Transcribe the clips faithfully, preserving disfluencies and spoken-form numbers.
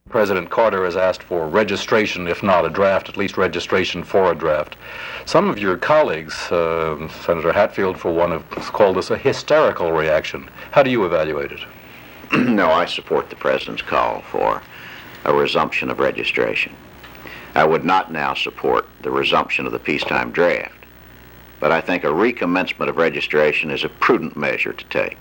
President Carter has asked for registration, if not a draft, at least registration for a draft. Some of your colleagues, uh, Senator Hatfield for one, have called this a hysterical reaction. How do you evaluate it? No, I support the President's call for a resumption of registration. I would not now support the resumption of the peacetime draft, but I think a recommencement of registration is a prudent measure to take.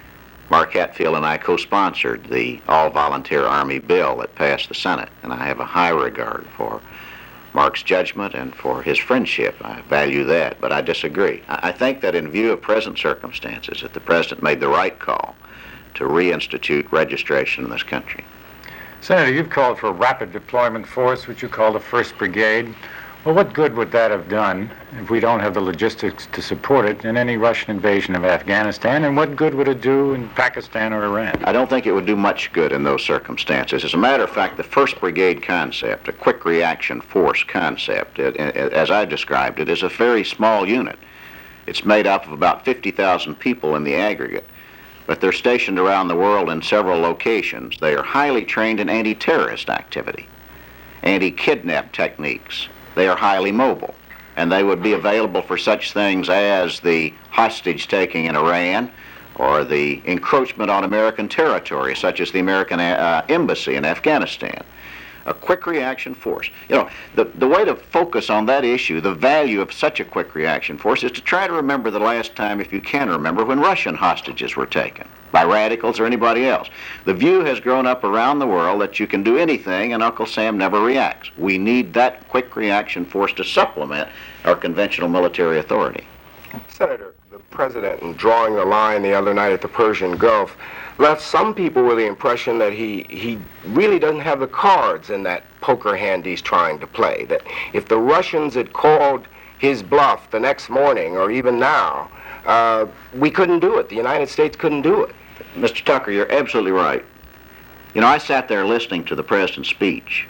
Mark Hatfield and I co-sponsored the all-volunteer Army bill that passed the Senate, and I have a high regard for Mark's judgment and for his friendship. I value that, but I disagree. I think that in view of present circumstances, that the President made the right call to reinstitute registration in this country. Senator, you've called for a rapid deployment force, which you call the First Brigade. Well, what good would that have done if we don't have the logistics to support it in any Russian invasion of Afghanistan? And what good would it do in Pakistan or Iran? I don't think it would do much good in those circumstances. As a matter of fact, the First Brigade concept, a quick reaction force concept, it, it, as I described it, is a very small unit. It's made up of about fifty thousand people in the aggregate, but they're stationed around the world in several locations. They are highly trained in anti-terrorist activity, anti-kidnap techniques. They are highly mobile, and they would be available for such things as the hostage-taking in Iran or the encroachment on American territory, such as the American uh, embassy in Afghanistan. A quick reaction force. You know, the, the way to focus on that issue, the value of such a quick reaction force, is to try to remember the last time, if you can remember, when Russian hostages were taken by radicals or anybody else. The view has grown up around the world that you can do anything and Uncle Sam never reacts. We need that quick reaction force to supplement our conventional military authority. Senator, the President, in drawing the line the other night at the Persian Gulf, left some people with the impression that he, he really doesn't have the cards in that poker hand he's trying to play. That if the Russians had called his bluff the next morning or even now, uh, we couldn't do it. The United States couldn't do it. Mister Tucker, you're absolutely right. You know, I sat there listening to the President's speech,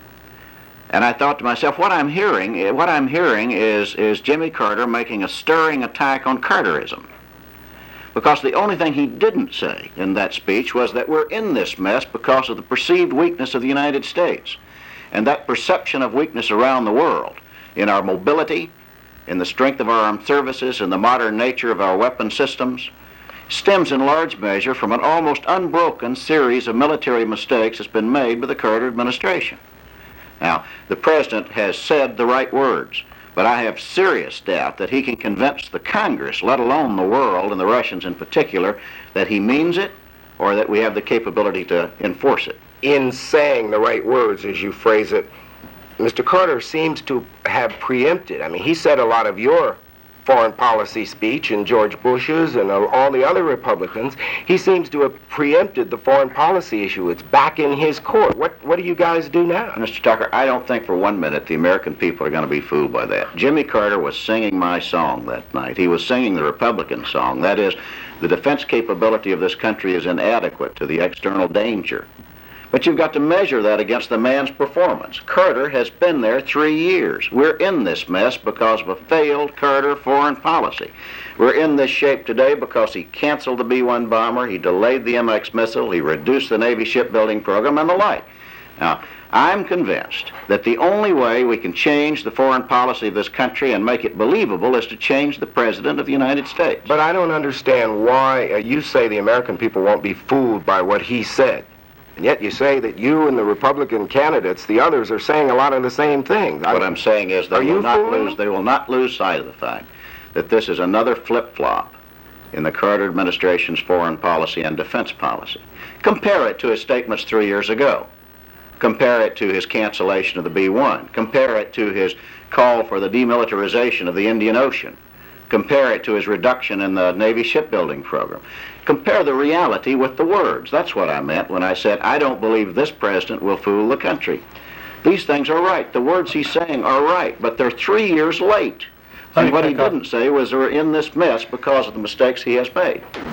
and I thought to myself, what I'm hearing, what I'm hearing is, is Jimmy Carter making a stirring attack on Carterism. Because the only thing he didn't say in that speech was that we're in this mess because of the perceived weakness of the United States. And that perception of weakness around the world, in our mobility, in the strength of our armed services, in the modern nature of our weapon systems, stems in large measure from an almost unbroken series of military mistakes that's been made by the Carter administration. Now, the President has said the right words, but I have serious doubt that he can convince the Congress, let alone the world, and the Russians in particular, that he means it or that we have the capability to enforce it. In saying the right words, as you phrase it, Mister Carter seems to have preempted. I mean, he said a lot of your foreign policy speech and George Bush's and all the other Republicans. He seems to have preempted the foreign policy issue. It's back in his court. What, what do you guys do now? Mister Tucker, I don't think for one minute the American people are going to be fooled by that. Jimmy Carter was singing my song that night. He was singing the Republican song. That is, the defense capability of this country is inadequate to the external danger. But you've got to measure that against the man's performance. Carter has been there three years. We're in this mess because of a failed Carter foreign policy. We're in this shape today because he canceled the B one bomber, he delayed the M X missile, he reduced the Navy shipbuilding program, and the like. Now, I'm convinced that the only way we can change the foreign policy of this country and make it believable is to change the President of the United States. But I don't understand why uh, you say the American people won't be fooled by what he said. And yet you say that you and the Republican candidates, the others, are saying a lot of the same things. What I'm saying is they will not lose, they will not lose sight of the fact that this is another flip-flop in the Carter administration's foreign policy and defense policy. Compare it to his statements three years ago. Compare it to his cancellation of the B one. Compare it to his call for the demilitarization of the Indian Ocean. Compare it to his reduction in the Navy shipbuilding program. Compare the reality with the words. That's what I meant when I said, I don't believe this president will fool the country. These things are right. The words he's saying are right, but they're three years late. And what he didn't say was we're in this mess because of the mistakes he has made.